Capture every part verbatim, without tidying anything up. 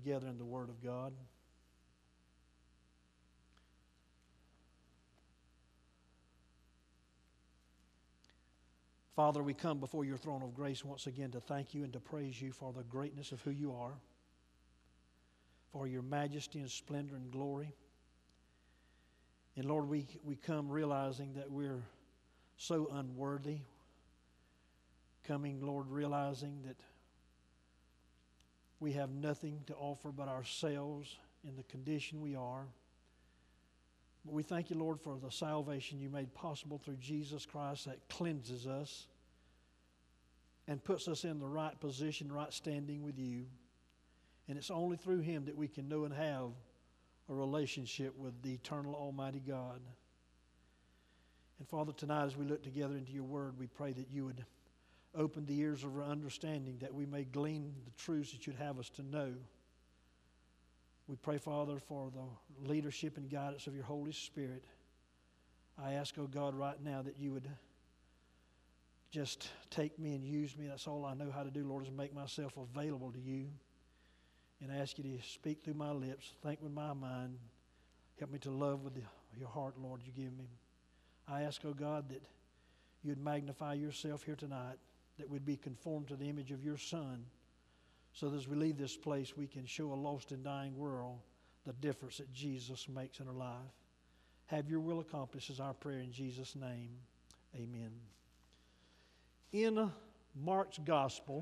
together in the Word of God. Father, we come before your throne of grace once again to thank you and to praise you for the greatness of who you are, for your majesty and splendor and glory. And Lord, we, we come realizing that we're so unworthy, coming, Lord, realizing that we have nothing to offer but ourselves in the condition we are. But we thank you, Lord, for the salvation you made possible through Jesus Christ that cleanses us and puts us in the right position, right standing with you. And it's only through him that we can know and have a relationship with the eternal Almighty God. And Father, tonight as we look together into your word, we pray that you would open the ears of our understanding, that we may glean the truths that you'd have us to know. We pray, Father, for the leadership and guidance of your Holy Spirit. I ask, oh God, right now that you would just take me and use me. That's all I know how to do, Lord, is make myself available to you. And I ask you to speak through my lips, think with my mind. Help me to love with the, your heart, Lord, you give me. I ask, oh God, that you would magnify yourself here tonight, that we'd be conformed to the image of your Son, so that as we leave this place, we can show a lost and dying world the difference that Jesus makes in our life. Have your will accomplished is our prayer in Jesus' name. Amen. In Mark's Gospel,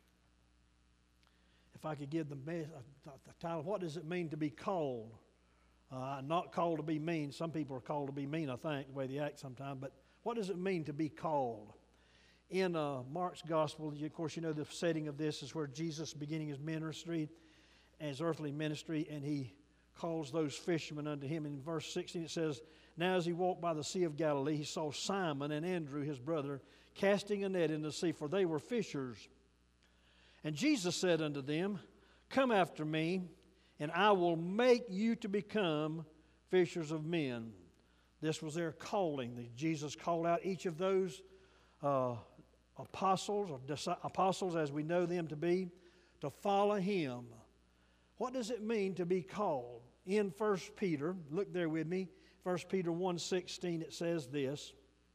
if I could give the, the title, what does it mean to be called? Uh, not called to be mean. Some people are called to be mean, I think, the way they act sometimes. But what does it mean to be called? In uh, Mark's Gospel, of course, you know the setting of this is where Jesus is beginning his ministry, his earthly ministry, and he calls those fishermen unto him. In verse sixteen it says, "Now as he walked by the Sea of Galilee, he saw Simon and Andrew his brother casting a net in the sea, for they were fishers. And Jesus said unto them, Come after me, and I will make you to become fishers of men." This was their calling. Jesus called out each of those uh, apostles, or dis- apostles as we know them to be, to follow him. What does it mean to be called? In First Peter, look there with me, First Peter one sixteen, it says this,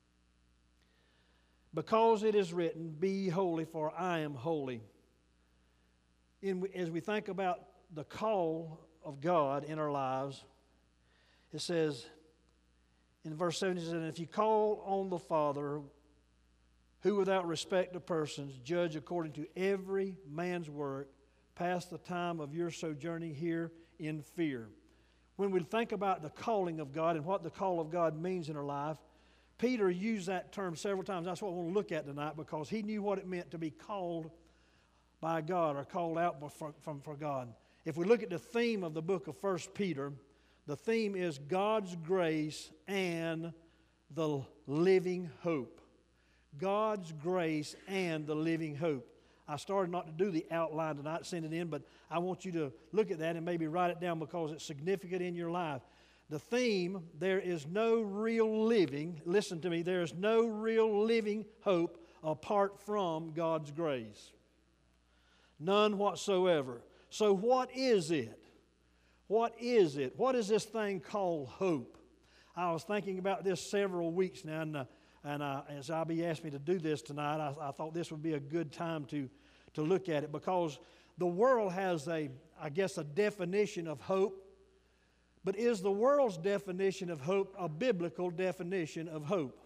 "Because it is written, Be ye holy, for I am holy." In, as we think about the call of God in our lives, it says in verse seventeen, it says, "If you call on the Father, who without respect of persons judge according to every man's work, pass the time of your sojourning here in fear." When we think about the calling of God and what the call of God means in our life, Peter used that term several times. That's what I want to look at tonight, because he knew what it meant to be called by God or called out for, from, for God. If we look at the theme of the book of First Peter, the theme is God's grace and the living hope. God's grace and the living hope. I started not to do the outline tonight, send it in, but I want you to look at that and maybe write it down because it's significant in your life. The theme, there is no real living, listen to me, there is no real living hope apart from God's grace. None whatsoever. So what is it? What is it? What is this thing called hope? I was thinking about this several weeks now, and, uh, and uh, as I B asked me to do this tonight, I, I thought this would be a good time to, to look at it, because the world has a, I guess, a definition of hope. But is the world's definition of hope a biblical definition of hope?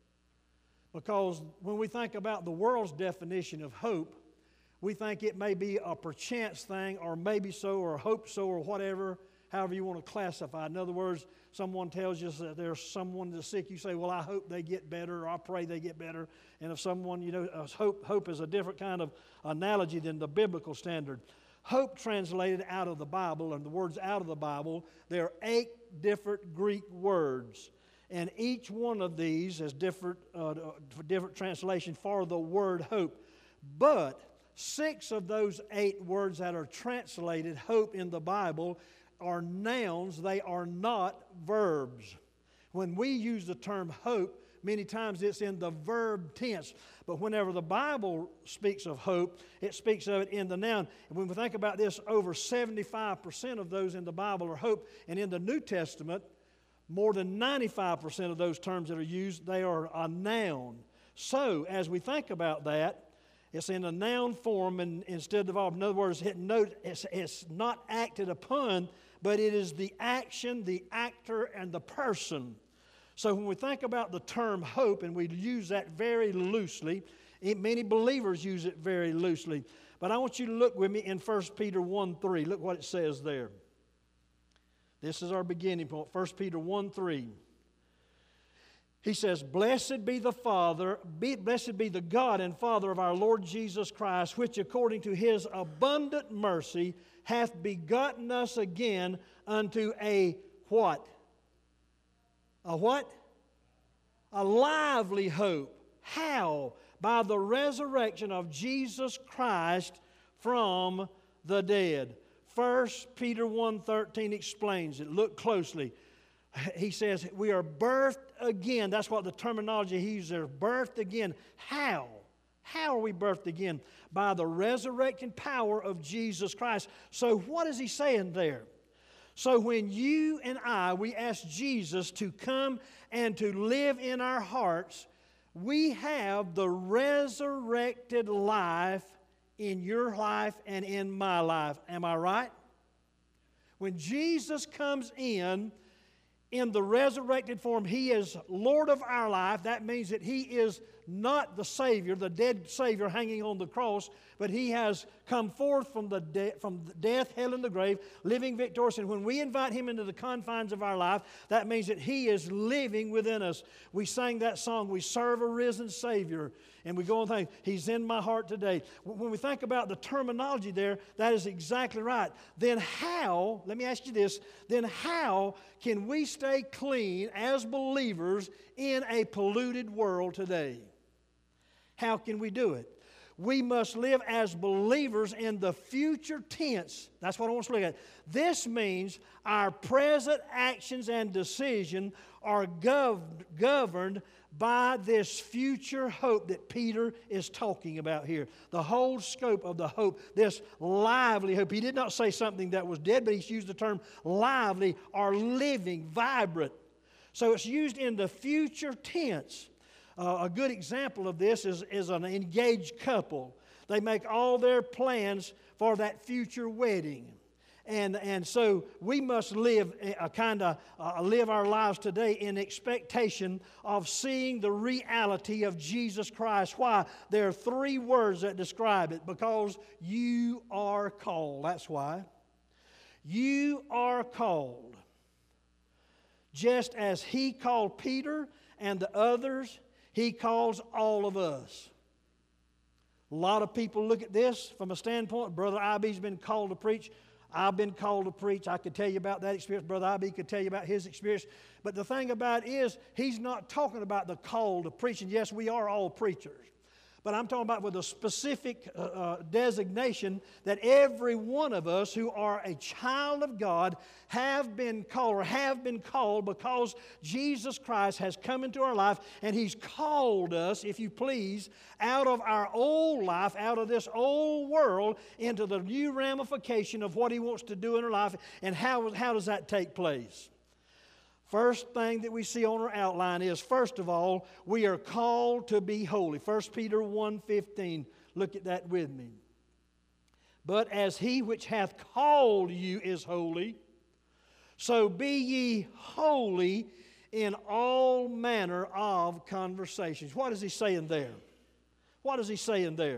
Because when we think about the world's definition of hope, we think it may be a perchance thing, or maybe so, or hope so, or whatever, however you want to classify. In other words, someone tells you that there's someone that's sick, you say, well, I hope they get better, or I pray they get better. And if someone, you know, hope, hope is a different kind of analogy than the biblical standard. Hope translated out of the Bible, and the words out of the Bible, there are eight different Greek words. And each one of these is different, uh, different translation for the word hope. But six of those eight words that are translated hope in the Bible are nouns. They are not verbs. When we use the term hope, many times it's in the verb tense. But whenever the Bible speaks of hope, it speaks of it in the noun. And when we think about this, over seventy-five percent of those in the Bible are hope. And in the New Testament, more than ninety-five percent of those terms that are used, they are a noun. So, as we think about that, it's in a noun form and instead of verb. In other words, note, it's, it's not acted upon, but it is the action, the actor, and the person. So when we think about the term hope, and we use that very loosely, it, many believers use it very loosely. But I want you to look with me in First Peter one three. Look what it says there. This is our beginning point, First Peter one three. He says, Blessed be the Father, be, blessed be the God and Father of our Lord Jesus Christ, which according to His abundant mercy hath begotten us again unto a what? A what? A lively hope. How? By the resurrection of Jesus Christ from the dead. First Peter one thirteen explains it. Look closely. He says we are birthed again. That's what the terminology he uses there. Birthed again. How? How are we birthed again? By the resurrecting power of Jesus Christ. So what is he saying there? So when you and I, we ask Jesus to come and to live in our hearts, we have the resurrected life in your life and in my life. Am I right? When Jesus comes in, in the resurrected form, He is Lord of our life. That means that He is not the Savior, the dead Savior hanging on the cross, but He has come forth from the de- from death, hell, and the grave, living victorious. And when we invite Him into the confines of our life, that means that He is living within us. We sang that song, We Serve a Risen Savior. And we go on thinking, He's in my heart today. When we think about the terminology there, that is exactly right. Then how, let me ask you this, then how can we stay clean as believers in a polluted world today? How can we do it? We must live as believers in the future tense. That's what I want us to look at. This means our present actions and decisions are gov- governed by this future hope that Peter is talking about here. The whole scope of the hope, this lively hope. He did not say something that was dead, but he used the term lively or living, vibrant. So it's used in the future tense. Uh, a good example of this is, is an engaged couple. They make all their plans for that future wedding. And, and so we must live a kind of uh, live our lives today in expectation of seeing the reality of Jesus Christ. Why? There are three words that describe it. Because you are called. That's why. You are called. Just as He called Peter and the others, He calls all of us. A lot of people look at this from a standpoint. Brother I B's been called to preach. I've been called to preach. I could tell you about that experience. Brother I B could tell you about his experience. But the thing about it is, he's not talking about the call to preaching. Yes, we are all preachers. But I'm talking about with a specific uh, uh, designation that every one of us who are a child of God have been called or have been called because Jesus Christ has come into our life and He's called us, if you please, out of our old life, out of this old world into the new ramification of what He wants to do in our life. And how, how does that take place? First thing that we see on our outline is, first of all, we are called to be holy. First Peter one fifteen. Look at that with me. But as He which hath called you is holy, so be ye holy in all manner of conversations. What is he saying there? What is he saying there?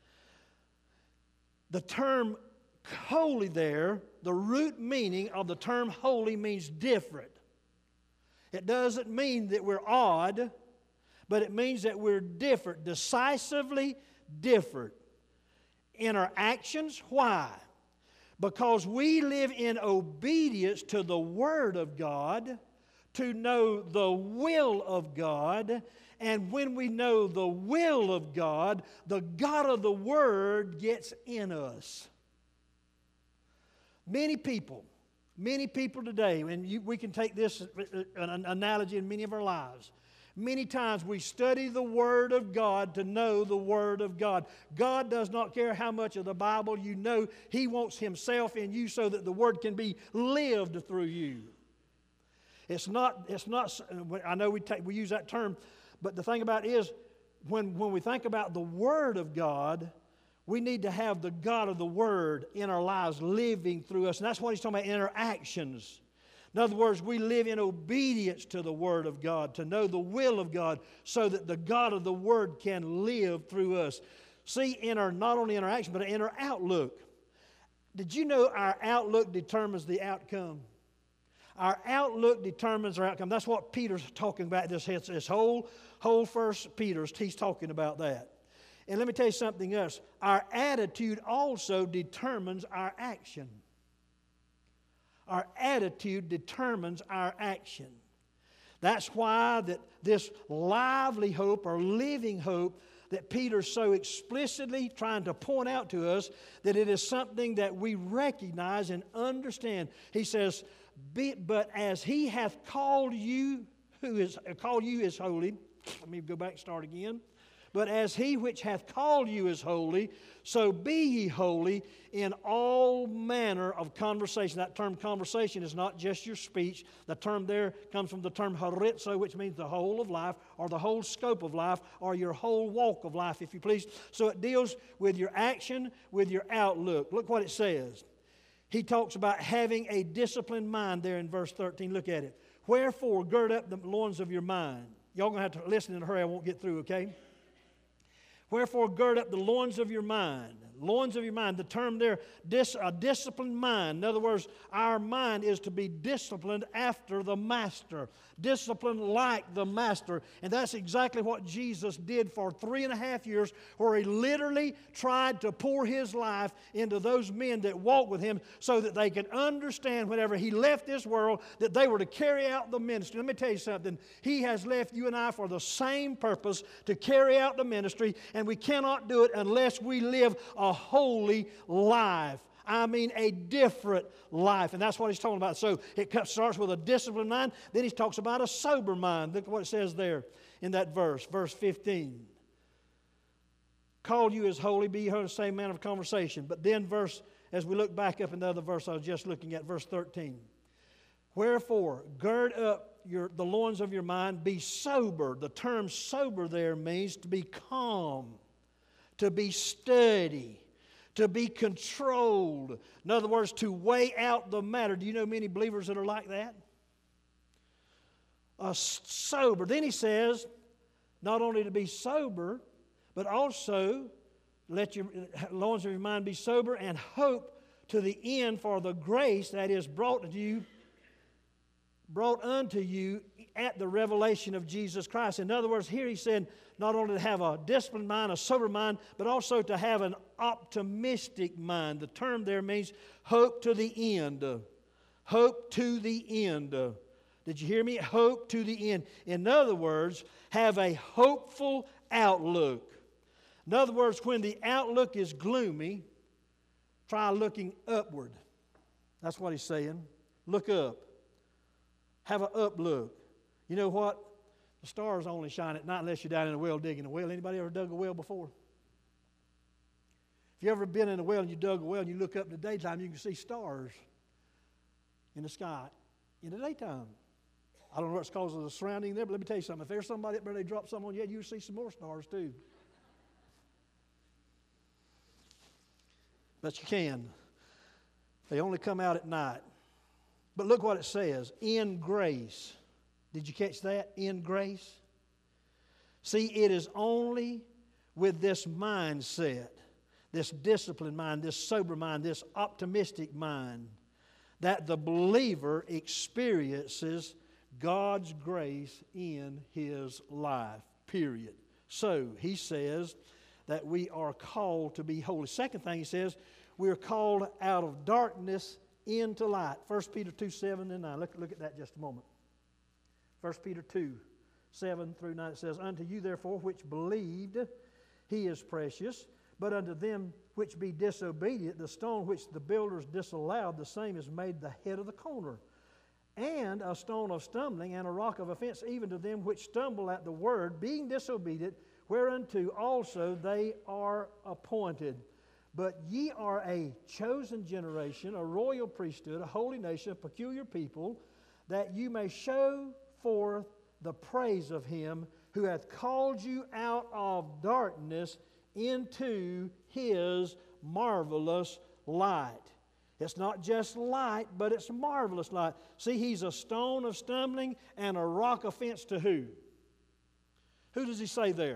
The term holy there, the root meaning of the term holy means different. It doesn't mean that we're odd, but it means that we're different, decisively different in our actions. Why? Because we live in obedience to the Word of God, to know the will of God, and when we know the will of God, the God of the Word gets in us. Many people Many people today, and you, we can take this an analogy in many of our lives. Many times we study the Word of God to know the Word of God. God does not care how much of the Bible you know. He wants Himself in you so that the Word can be lived through you. It's not, it's not, I know we, take, we use that term, but the thing about it is, when, when we think about the Word of God, we need to have the God of the Word in our lives living through us. And that's what he's talking about, interactions. In other words, we live in obedience to the Word of God, to know the will of God, so that the God of the Word can live through us. See, in our, not only in our action, but in our outlook. Did you know our outlook determines the outcome? Our outlook determines our outcome. That's what Peter's talking about. This, this whole, whole First Peter's, he's talking about that. And let me tell you something else. Our attitude also determines our action. Our attitude determines our action. That's why that this lively hope or living hope that Peter's so explicitly trying to point out to us, that it is something that we recognize and understand. He says, Be, but as he hath called you, who is called you is holy. Let me go back and start again. But as he which hath called you is holy, so be ye holy in all manner of conversation. That term conversation is not just your speech. The term there comes from the term horizo, which means the whole of life, or the whole scope of life, or your whole walk of life, if you please. So it deals with your action, with your outlook. Look what it says. He talks about having a disciplined mind there in verse thirteen. Look at it. Wherefore, gird up the loins of your mind. Y'all going to have to listen in a hurry. I won't get through, okay? Wherefore, gird up the loins of your mind. Loins of your mind. The term there, dis, a disciplined mind. In other words, our mind is to be disciplined after the Master. Disciplined like the Master. And that's exactly what Jesus did for three and a half years, where He literally tried to pour His life into those men that walked with Him, so that they could understand whenever He left this world that they were to carry out the ministry. Let me tell you something. He has left you and I for the same purpose, to carry out the ministry, and we cannot do it unless we live a holy life. I mean a different life. And that's what he's talking about. So it starts with a disciplined mind. Then he talks about a sober mind. Look at what it says there in that verse, verse fifteen. Call you as holy, be ye holy, same manner of conversation. But then verse, as we look back up in the other verse I was just looking at, verse thirteen. Wherefore, gird up your, the loins of your mind, be sober. The term sober there means to be calm, to be steady, to be controlled. In other words, to weigh out the matter. Do you know many believers that are like that? Uh, sober. Then he says, not only to be sober, but also let your loins of your mind be sober, and hope to the end for the grace that is brought to you, brought unto you at the revelation of Jesus Christ. In other words, here he said not only to have a disciplined mind, a sober mind, but also to have an optimistic mind. The term there means hope to the end. Hope to the end. Did you hear me? Hope to the end. In other words, have a hopeful outlook. In other words, when the outlook is gloomy, try looking upward. That's what he's saying. Look up. Have an up look. You know what? The stars only shine at night unless you're down in a well digging a well. Anybody ever dug a well before? If you've ever been in a well and you dug a well and you look up in the daytime, you can see stars in the sky in the daytime. I don't know what's because of the surrounding there, but let me tell you something. If there's somebody up there, they drop something on you, you'll see some more stars too. But you can. They only come out at night. But look what it says, in grace. Did you catch that? In grace. See, it is only with this mindset, this disciplined mind, this sober mind, this optimistic mind, that the believer experiences God's grace in his life, period. So, he says that we are called to be holy. Second thing he says, we are called out of darkness into light. First Peter two, seven and nine. Look, look at that just a moment. First Peter two, seven through nine. It says, unto you therefore which believed, he is precious. But unto them which be disobedient, the stone which the builders disallowed, the same is made the head of the corner. and a stone of stumbling and a rock of offense, even to them which stumble at the word, being disobedient, whereunto also they are appointed. But ye are a chosen generation, a royal priesthood, a holy nation, a peculiar people, that you may show forth the praise of him who hath called you out of darkness into his marvelous light. It's not just light, but it's marvelous light. See, he's a stone of stumbling and a rock of offense to who? Who does he say there?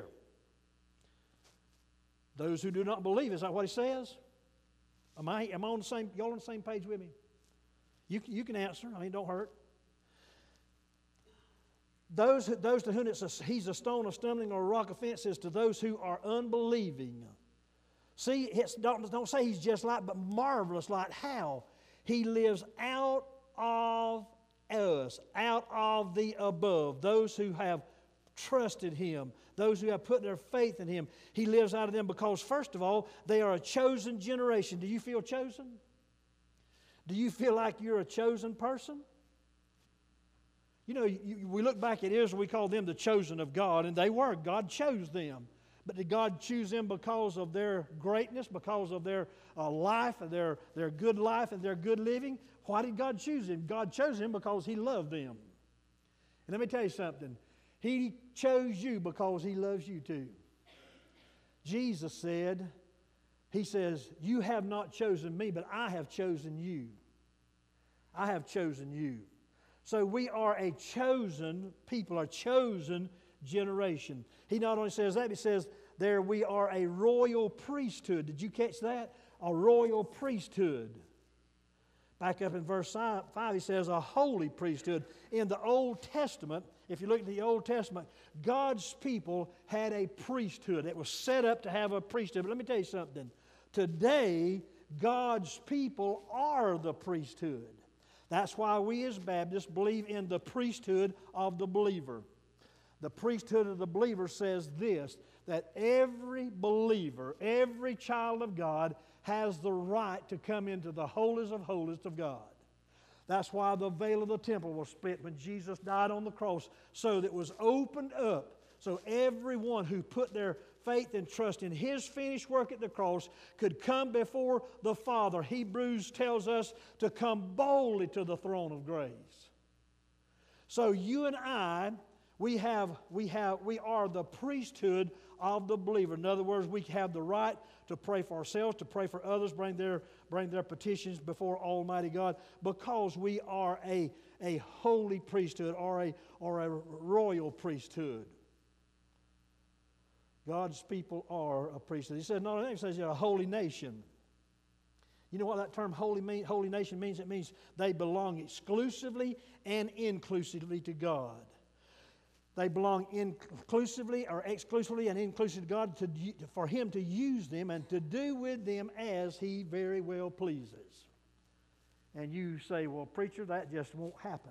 Those who do not believe. Is that what he says? Am I, am I on the same, y'all on the same page with me? You, you can answer. I mean, don't hurt. Those, those to whom it's a, he's a stone of stumbling or a rock of offense is to those who are unbelieving. See, it's, don't, don't say he's just light, but marvelous light. How? He lives out of us, out of the above. Those who have trusted him, those who have put their faith in him. He lives out of them because, first of all, they are a chosen generation. Do you feel chosen? Do you feel like you're a chosen person? You know, you, we look back at Israel, we call them the chosen of God, and they were. God chose them. But did God choose them because of their greatness, because of their uh, life, and their, their good life, and their good living? Why did God choose them? God chose them because he loved them. And let me tell you something. He chose you because he loves you too. Jesus said, he says, you have not chosen me, but I have chosen you. I have chosen you. So we are a chosen people, a chosen generation. He not only says that, he says there we are a royal priesthood. Did you catch that? A royal priesthood. Back up in verse five, he says a holy priesthood. In the Old Testament, if you look at the Old Testament, God's people had a priesthood. It was set up to have a priesthood. But let me tell you something. Today, God's people are the priesthood. That's why we as Baptists believe in the priesthood of the believer. The priesthood of the believer says this, that every believer, every child of God has the right to come into the holiest of holiest of God. That's why the veil of the temple was split when Jesus died on the cross, so that it was opened up, so everyone who put their faith and trust in his finished work at the cross could come before the Father. Hebrews tells us to come boldly to the throne of grace. So you and I, we have, we have, we are the priesthood of the believer. In other words, we have the right to pray for ourselves, to pray for others, bring their, bring their petitions before Almighty God, because we are a, a holy priesthood or a, or a royal priesthood. God's people are a priesthood. He says, not only he says you're a holy nation. You know what that term holy, mean, holy nation means? It means they belong exclusively and inclusively to God. They belong inclusively or exclusively and inclusively to God to, for him to use them and to do with them as he very well pleases. And you say, well, preacher, that just won't happen.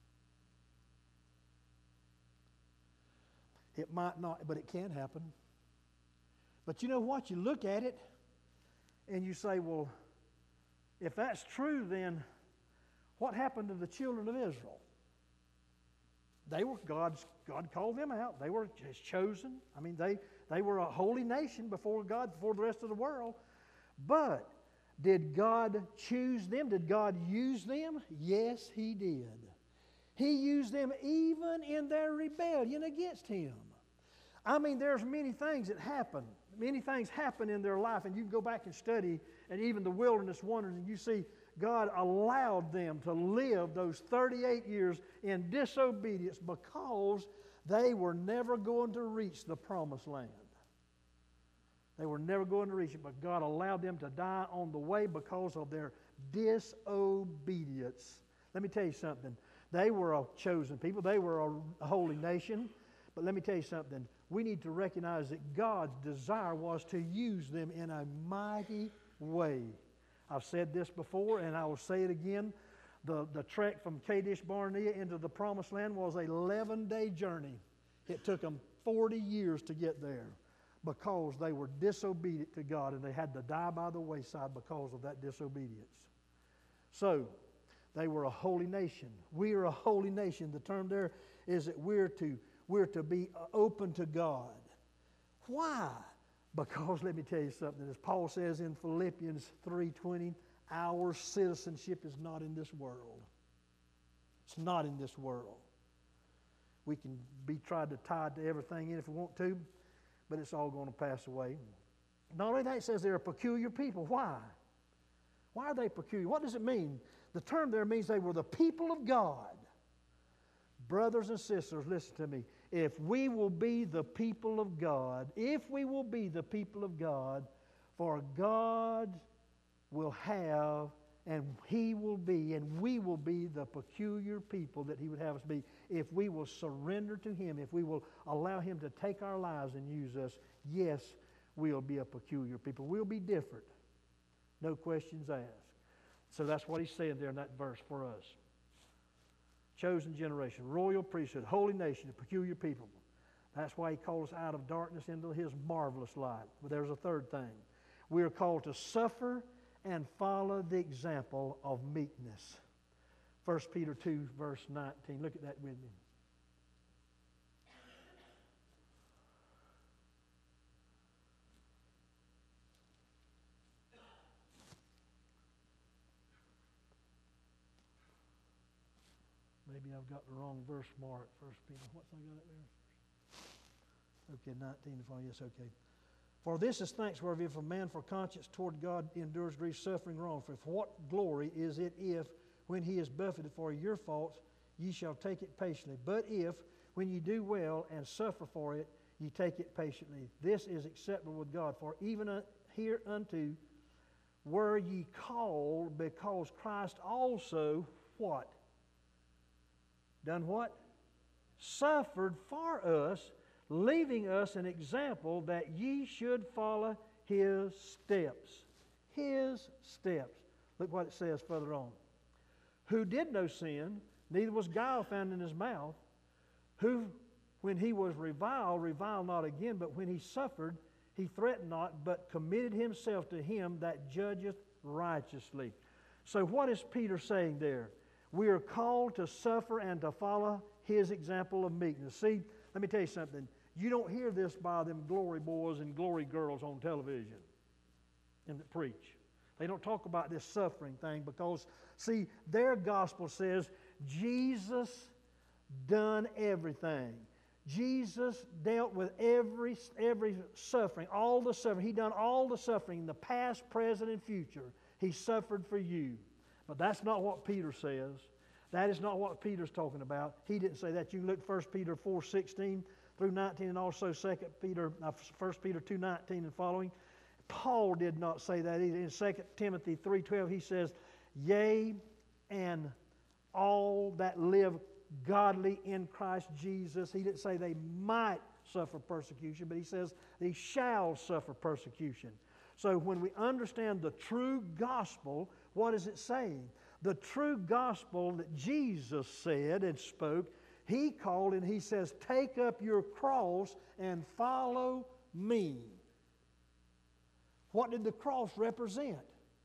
It might not, but it can happen. But you know what? You look at it and you say, well, if that's true, then what happened to the children of Israel? They were God's, God called them out. They were His chosen. I mean, they, they were a holy nation before God, before the rest of the world. But did God choose them? Did God use them? Yes, He did. He used them even in their rebellion against Him. I mean, there's many things that happen. Many things happen in their life, and you can go back and study, and even the wilderness wonders, and you see God allowed them to live those thirty-eight years in disobedience because they were never going to reach the promised land. They were never going to reach it, but God allowed them to die on the way because of their disobedience. Let me tell you something. They were a chosen people. They were a holy nation. But let me tell you something. We need to recognize that God's desire was to use them in a mighty way. I've said this before, and I will say it again. The, the trek from Kadesh Barnea into the Promised Land was an eleven-day journey. It took them forty years to get there because they were disobedient to God, and they had to die by the wayside because of that disobedience. So, They were a holy nation. We are a holy nation. The term there is that we're to, we're to be open to God. Why? Because let me tell you something. As Paul says in Philippians three twenty, our citizenship is not in this world. It's not in this world. We can be tried to tie to everything in if we want to, but it's all going to pass away. Not only that, it says they're a peculiar people. Why? Why are they peculiar? What does it mean? The term there means they were the people of God. Brothers and sisters, listen to me. If we will be the people of God, if we will be the people of God, for God will have, and He will be, and we will be the peculiar people that He would have us be, if we will surrender to Him, if we will allow Him to take our lives and use us, yes, we'll be a peculiar people. We'll be different. No questions asked. So that's what He's saying there in that verse for us. Chosen generation, royal priesthood, holy nation, a peculiar people. That's why He called us out of darkness into His marvelous light. But there's a third thing. We are called to suffer and follow the example of meekness. First Peter two, verse nineteen. Look at that with me. Maybe I've got the wrong verse marked. First Peter, what's I got it there? Okay, nineteen. Yes, okay. For this is thanksworthy if a man for conscience toward God endures grief, suffering wrong. For what glory is it if, when he is buffeted for your faults, ye shall take it patiently? But if, when ye do well and suffer for it, ye take it patiently, this is acceptable with God. For even hereunto were ye called, because Christ also, what? Done what? Suffered for us, leaving us an example that ye should follow His steps. His steps. Look what it says further on. Who did no sin, neither was guile found in His mouth, who, when He was reviled, reviled not again, but when He suffered, He threatened not, but committed Himself to Him that judgeth righteously. So what is Peter saying there? We are called to suffer and to follow His example of meekness. See, let me tell you something. You don't hear this by them glory boys and glory girls on television and that preach. They don't talk about this suffering thing because, see, their gospel says Jesus done everything. Jesus dealt with every, every suffering, all the suffering. He done all the suffering, the past, present, and future. He suffered for you. But that's not what Peter says. That is not what Peter's talking about. He didn't say that. You can look at First Peter four sixteen through nineteen, and also Second Peter, uh, First Peter two nineteen and following. Paul did not say that either. In Second Timothy three twelve, he says, yea, and all that live godly in Christ Jesus. He didn't say they might suffer persecution, but he says they shall suffer persecution. So when we understand the true gospel, what is it saying? The true gospel that Jesus said and spoke, He called and He says, take up your cross and follow me. What did the cross represent?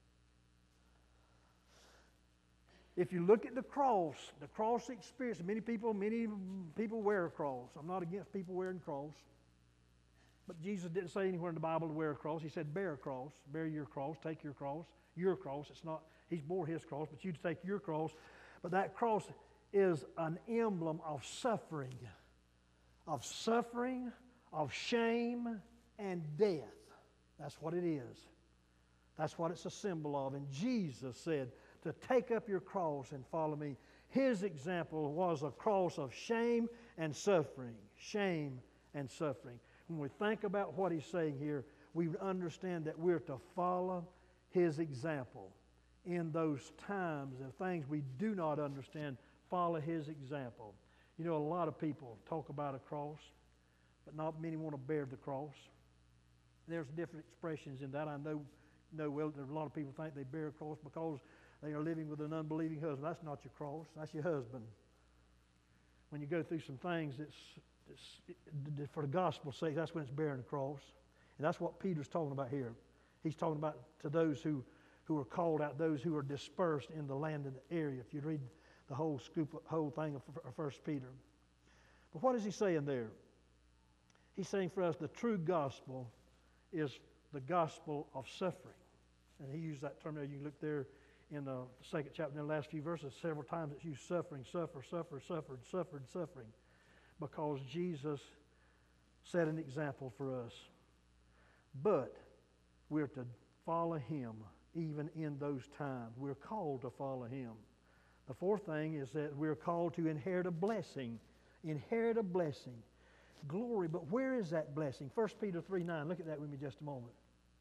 If you look at the cross, the cross experience, many people, many people wear a cross. I'm not against people wearing a cross. But Jesus didn't say anywhere in the Bible to wear a cross. He said, bear a cross, bear your cross, take your cross, your cross. It's not, He's bore His cross, but you take your cross. But that cross is an emblem of suffering, of suffering, of shame, and death. That's what it is. That's what it's a symbol of. And Jesus said to take up your cross and follow me. His example was a cross of shame and suffering. Shame and suffering. When we think about what He's saying here, we understand that we're to follow His example. In those times and things we do not understand, follow His example. You know, a lot of people talk about a cross, but not many want to bear the cross. There's different expressions in that. I know, know well, there's a lot of people think they bear a cross because they are living with an unbelieving husband. That's not your cross. That's your husband. When you go through some things that's, that's for the gospel's sake, that's when it's bearing a cross. And that's what Peter's talking about here. He's talking about to those who who are called out, those who are dispersed in the land and the area, if you read the whole scoop, whole thing of First Peter. But what is he saying there? He's saying for us the true gospel is the gospel of suffering. And he used that term there. You can look there in the second chapter, in the last few verses, several times it's used suffering, suffer, suffer, suffered, suffered, suffering. Because Jesus set an example for us. But we're to follow Him even in those times. We're called to follow Him. The fourth thing is that we're called to inherit a blessing. Inherit a blessing. Glory, but where is that blessing? First Peter three nine. Look at that with me just a moment.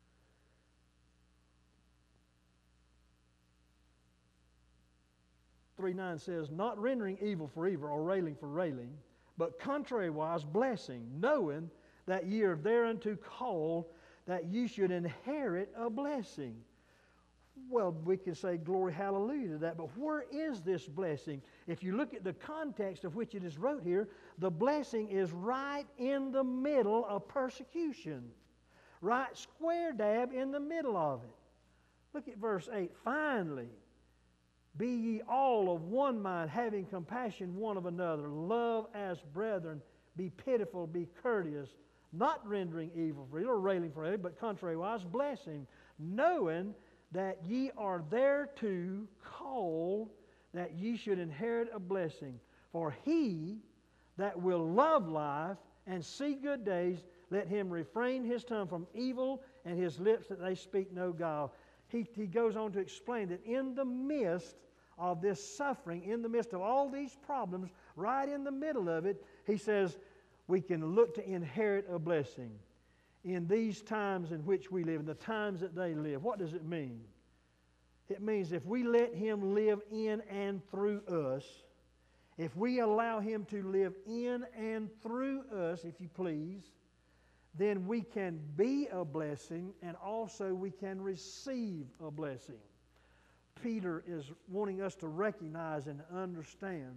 three nine says, not rendering evil for evil or railing for railing, but contrariwise blessing, knowing that ye are thereunto called, that ye should inherit a blessing. Well, we can say glory, hallelujah to that, but where is this blessing? If you look at the context of which it is wrote here, the blessing is right in the middle of persecution. Right square dab in the middle of it. Look at verse eight. Finally, be ye all of one mind, having compassion one of another. Love as brethren. Be pitiful, be courteous, not rendering evil for evil or railing for evil, but contrariwise blessing, knowing that ye are thereto called, that ye should inherit a blessing. For he that will love life and see good days, let him refrain his tongue from evil and his lips that they speak no guile. He, he goes on to explain that in the midst of this suffering, in the midst of all these problems, right in the middle of it, he says we can look to inherit a blessing. In these times in which we live, in the times that they live, what does it mean? It means if we let Him live in and through us, if we allow Him to live in and through us, if you please, then we can be a blessing and also we can receive a blessing. Peter is wanting us to recognize and understand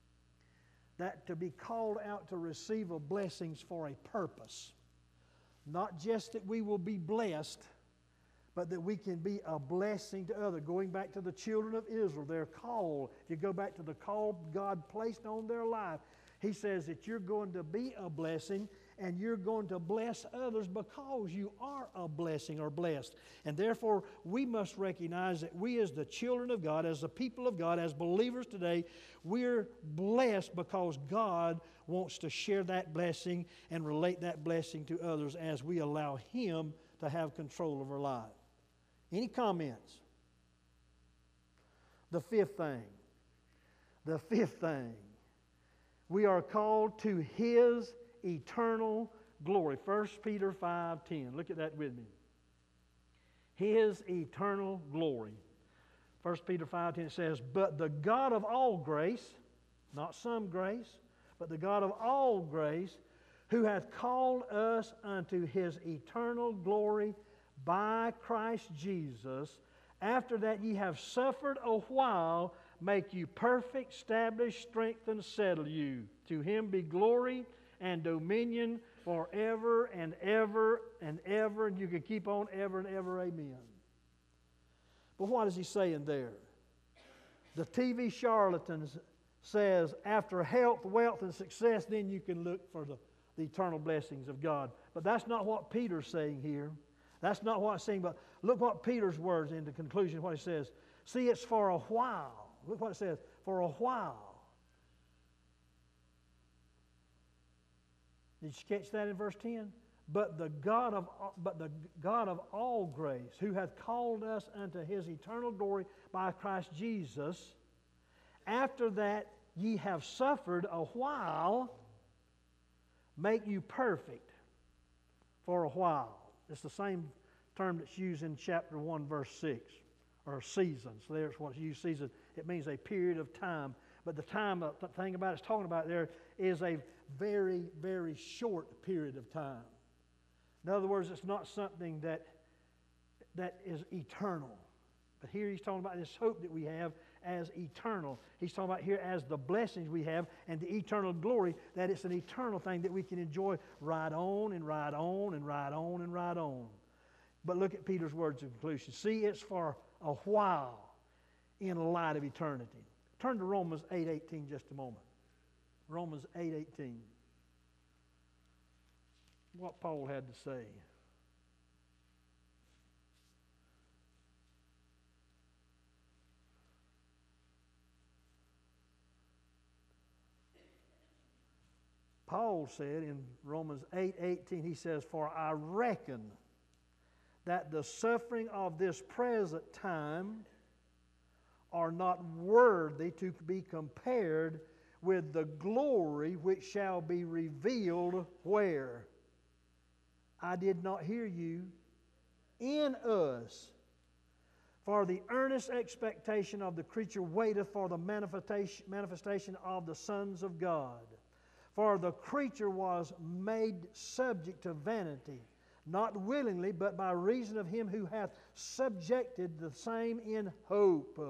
that to be called out to receive a blessings for a purpose. Not just that we will be blessed, but that we can be a blessing to others. Going back to the children of Israel, their call. If you go back to the call God placed on their life, He says that you're going to be a blessing and you're going to bless others because you are a blessing or blessed. And therefore, we must recognize that we as the children of God, as the people of God, as believers today, we're blessed because God wants to share that blessing and relate that blessing to others as we allow Him to have control of our life. Any comments? The fifth thing. The fifth thing. We are called to His eternal glory. First Peter five ten. Look at that with me. His eternal glory. First Peter five ten says, but the God of all grace, not some grace, but the God of all grace, who hath called us unto His eternal glory by Christ Jesus, after that ye have suffered a while, make you perfect, establish, strengthen, settle you. To Him be glory and dominion forever and ever and ever. And you can keep on ever and ever. Amen. But what is he saying there? The T V charlatans says after health, wealth, and success, then you can look for the, the eternal blessings of God. But that's not what Peter's saying here. That's not what I'm saying. But look what Peter's words in the conclusion, what he says. See, it's for a while. Look what it says. For a while. Did you catch that in verse ten? But the God of but the God of all grace, who hath called us unto His eternal glory by Christ Jesus, after that ye have suffered a while, make you perfect for a while. It's the same term that's used in chapter one, verse six, or seasons. There's what's used, season. It means a period of time. But the time, the thing about it's talking about there is a very, very short period of time. In other words, it's not something that, that is eternal. But here he's talking about this hope that we have as eternal. He's talking about here as the blessings we have and the eternal glory, that it's an eternal thing that we can enjoy right on and right on and right on and right on. But look at Peter's words in conclusion. See, it's for a while in the light of eternity. Turn to Romans eight eighteen just a moment. Romans eight eighteen. What Paul had to say. Paul said in Romans eight eighteen, he says, "For I reckon that the suffering of this present time are not worthy to be compared with the glory which shall be revealed where? I did not hear you. In us. For the earnest expectation of the creature waiteth for the manifestation, manifestation of the sons of God. For the creature was made subject to vanity, not willingly, but by reason of him who hath subjected the same in hope.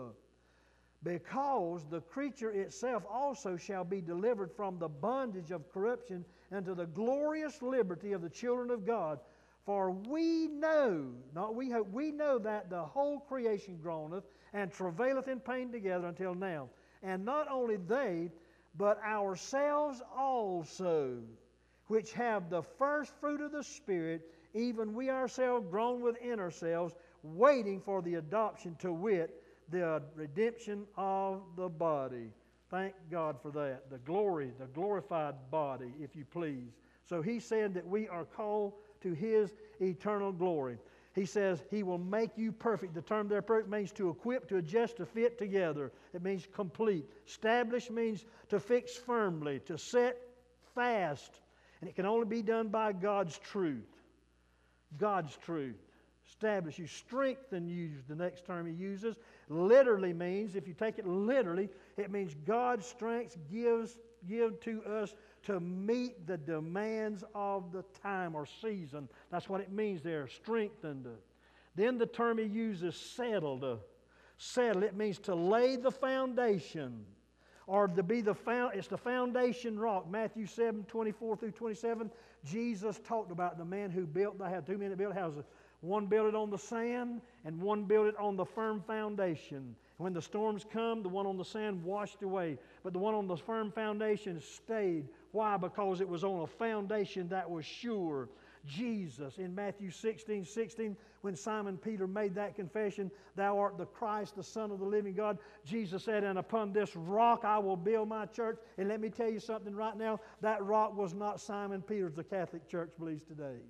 Because the creature itself also shall be delivered from the bondage of corruption into the glorious liberty of the children of God. For we know, not we hope, we know that the whole creation groaneth and travaileth in pain together until now. And not only they, but ourselves also, which have the first fruit of the Spirit, even we ourselves groan within ourselves, waiting for the adoption, to wit, the redemption of the body." Thank God for that. The glory, the glorified body, if you please. So he said that we are called to His eternal glory. He says He will make you perfect. The term there, perfect, means to equip, to adjust, to fit together. It means complete. Establish means to fix firmly, to set fast. And it can only be done by God's truth. God's truth. Establish you. Strengthen you, the next term He uses. Literally means, if you take it literally, it means God's strength gives give to us to meet the demands of the time or season. That's what it means there, strengthened. Then the term He uses, settled. Settled, it means to lay the foundation, or to be the found. It's the foundation rock. Matthew seven, twenty-four through twenty-seven, Jesus talked about the man who built, they had two men that built houses. One built it on the sand, and one built it on the firm foundation. When the storms come, the one on the sand washed away. But the one on the firm foundation stayed. Why? Because it was on a foundation that was sure. Jesus, in Matthew sixteen, sixteen, when Simon Peter made that confession, "Thou art the Christ, the Son of the living God," Jesus said, "And upon this rock I will build my church." And let me tell you something right now, that rock was not Simon Peter's, the Catholic Church believes today.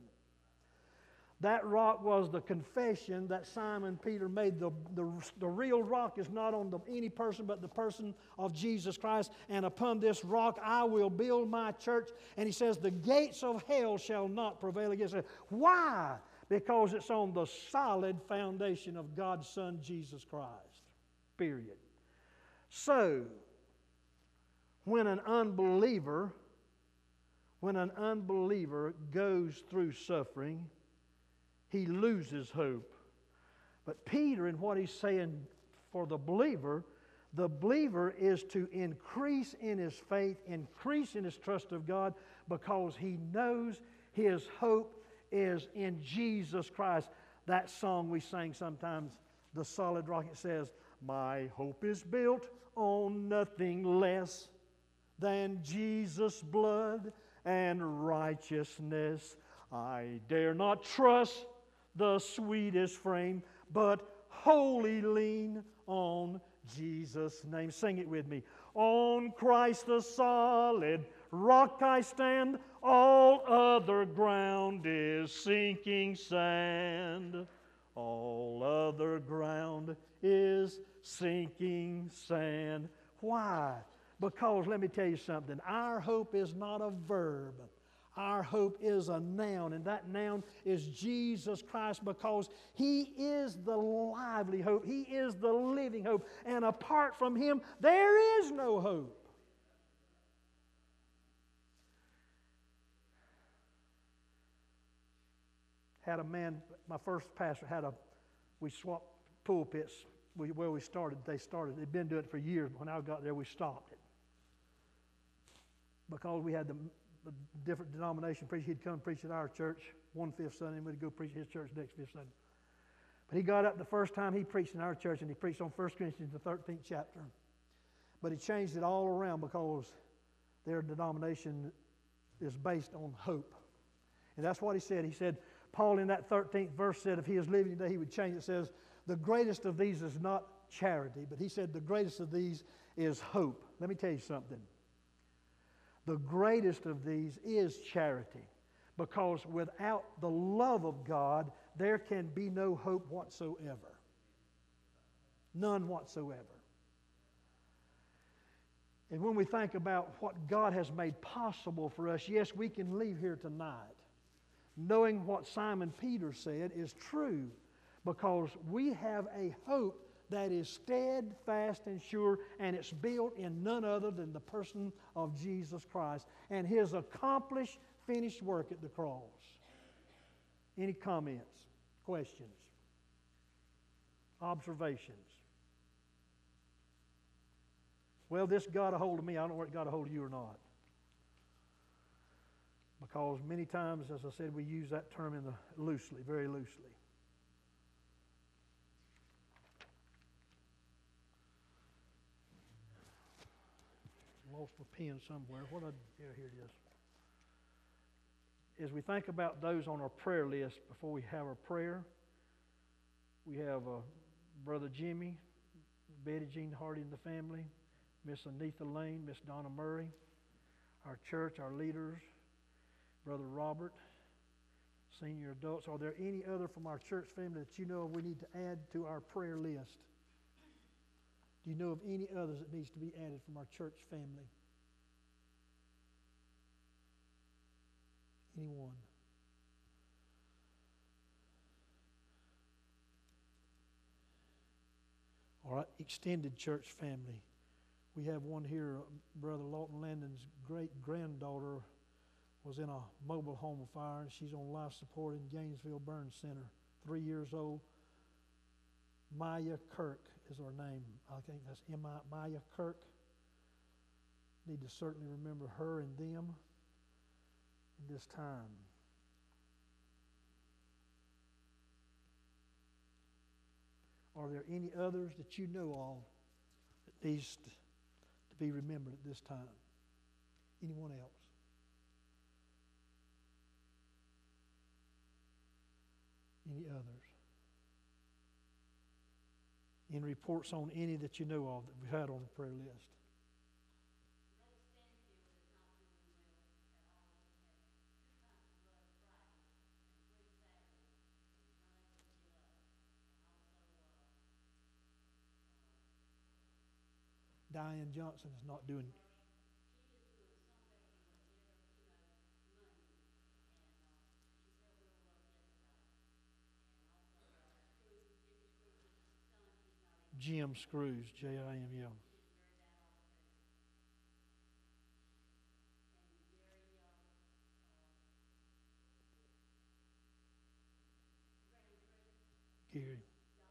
That rock was the confession that Simon Peter made. The, the, the real rock is not on the, any person but the person of Jesus Christ. "And upon this rock I will build my church." And he says, "The gates of hell shall not prevail against it." Why? Because it's on the solid foundation of God's Son, Jesus Christ. Period. So, when an unbeliever, when an unbeliever goes through suffering, he loses hope. But Peter, in what he's saying for the believer, the believer is to increase in his faith, increase in his trust of God, because he knows his hope is in Jesus Christ. That song we sing sometimes, "The Solid Rock," it says, "My hope is built on nothing less than Jesus' blood and righteousness. I dare not trust the sweetest frame, but wholly lean on Jesus' name." Sing it with me. "On Christ the solid rock I stand, all other ground is sinking sand. All other ground is sinking sand." Why? Because, let me tell you something, our hope is not a verb. Our hope is a noun, and that noun is Jesus Christ, because He is the lively hope. He is the living hope. And apart from Him, there is no hope. Had a man, my first pastor had a, we swapped pulpits we, where we started. They started, they'd been doing it for years. When I got there, we stopped it. Because we had the a different denomination preacher. He'd come preach at our church one fifth Sunday, and we'd go preach at his church next fifth Sunday. But he got up the first time he preached in our church, and he preached on First Corinthians, the thirteenth chapter. But he changed it all around because their denomination is based on hope. And that's what he said. He said, Paul in that thirteenth verse said if he was living today, he would change it. It says, the greatest of these is not charity, but he said the greatest of these is hope. Let me tell you something. The greatest of these is charity, because without the love of God, there can be no hope whatsoever. None whatsoever. And when we think about what God has made possible for us, yes, we can leave here tonight knowing what Simon Peter said is true, because we have a hope that is steadfast and sure, and it's built in none other than the person of Jesus Christ and His accomplished, finished work at the cross. Any comments, questions, observations? Well, this got a hold of me. I don't know if it got a hold of you or not. Because many times, as I said, we use that term in the loosely, very loosely. Lost my pen somewhere. What I, yeah, here it is. As we think about those on our prayer list before we have our prayer, we have uh, Brother Jimmy, Betty Jean Hardy and the family, Miss Anitha Lane, Miss Donna Murray, our church, our leaders, Brother Robert, senior adults. Are there any other from our church family that you know of we need to add to our prayer list? Do you know of any others that needs to be added from our church family? Anyone? All right, extended church family. We have one here, Brother Lawton Landon's great-granddaughter was in a mobile home fire, and she's on life support in Gainesville Burn Center, three years old. Maya Kirk is her name. I think that's M I Maya Kirk. Need to certainly remember her and them in this time. Are there any others that you know of that needs to be remembered at this time? Anyone else? Any others? Any reports on any that you know of that we've had on the prayer list? Diane Johnson is not doing. Jim Screws, J I M, yeah. Gary.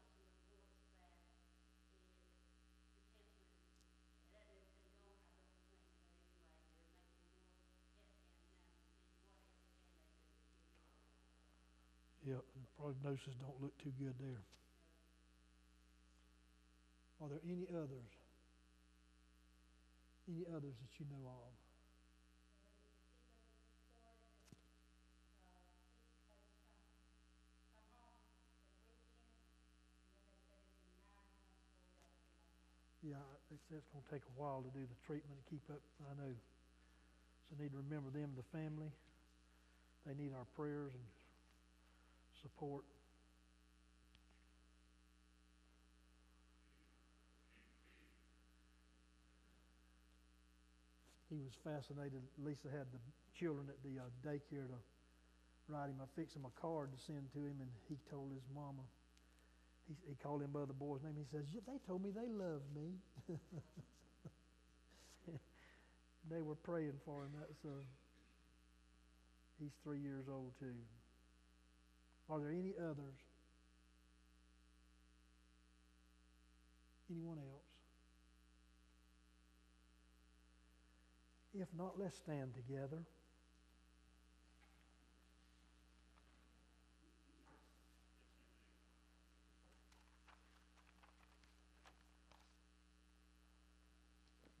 Yeah, the prognosis don't look too good there. Are there any others? Any others that you know of? Yeah, it's, it's going to take a while to do the treatment and keep up, I know. So I need to remember them, the family. They need our prayers and support. He was fascinated. Lisa had the children at the uh, daycare to write him. I fixed him a card to send to him, and he told his mama, he, he called him by the boy's name. He says, they told me they loved me. They were praying for him. That's, uh, he's three years old, too. Are there any others? Anyone else? If not, let's stand together.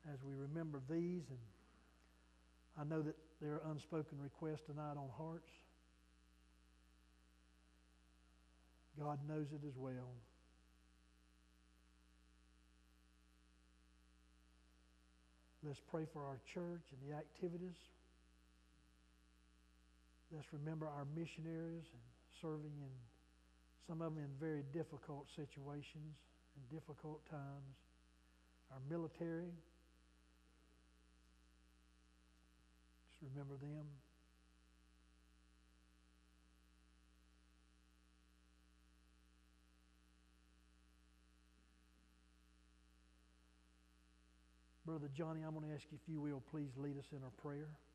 as we remember these, and I know that there are unspoken requests tonight on hearts. God knows it as well. Let's pray for our church and the activities. Let's remember our missionaries and serving in, some of them in very difficult situations and difficult times. Our military. Just remember them. Brother Johnny, I'm going to ask you if you will please lead us in our prayer.